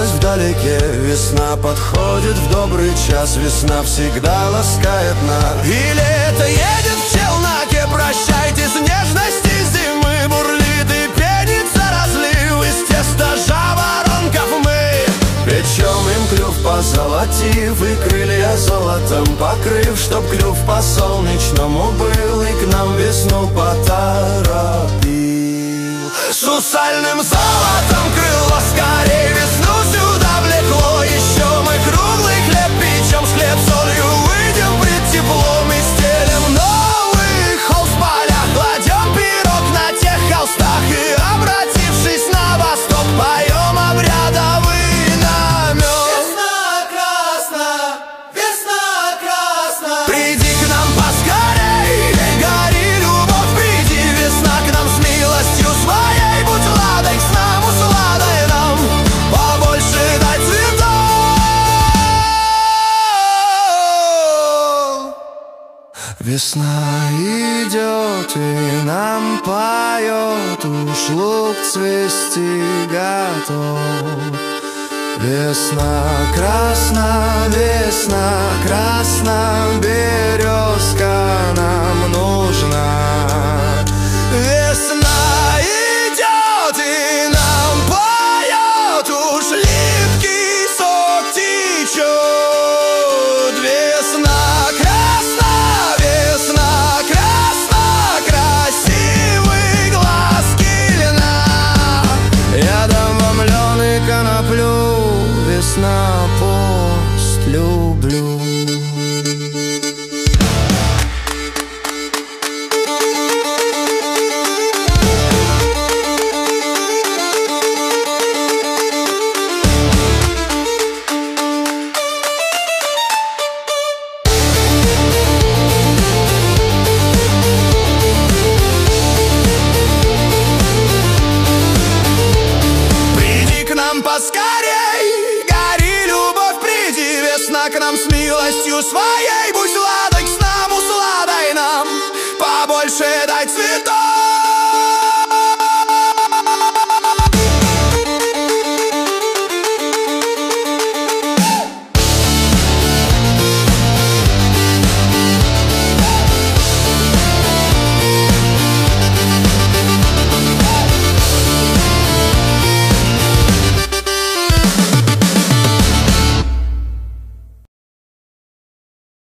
вдалеке. Весна подходит в добрый час, весна всегда ласкает нас. И лето едет в челноке, прощайте с нежности зимы. Бурлит и пенится разлив, из теста жаворонков мы печем им клюв, позолотив, и крылья золотом покрыв, чтоб клюв по-солнечному был и к нам весну поторопил. Сусальным золотом крыло, скорей весну сюда влекло. Еще мы круглый хлеб печем, с хлеб солью выйдем пред теплом. И стелем новый холст в полях, кладем пирог на тех холстах. И, обратившись на восток, поем обрядовый намек. Весна красна, весна красна, приди к нам поскорей, гори любовь, приди, весна к нам с милостью своей. Будь ладой с нам, усладой нам, побольше дай цветов. Весна идет и нам поет, уж лук цвести готов. Весна красна, березка нам нужна. Весна идет и нам поет, уж липкий сок течет. Весна красна, красивый глазки льна. Я дам вам лен и коноплю, весна пост люблю. Поскорей, гори любовь, приди, весна к нам с милостью своей. Будь сладок с нам, усладой нам, побольше дай цветов.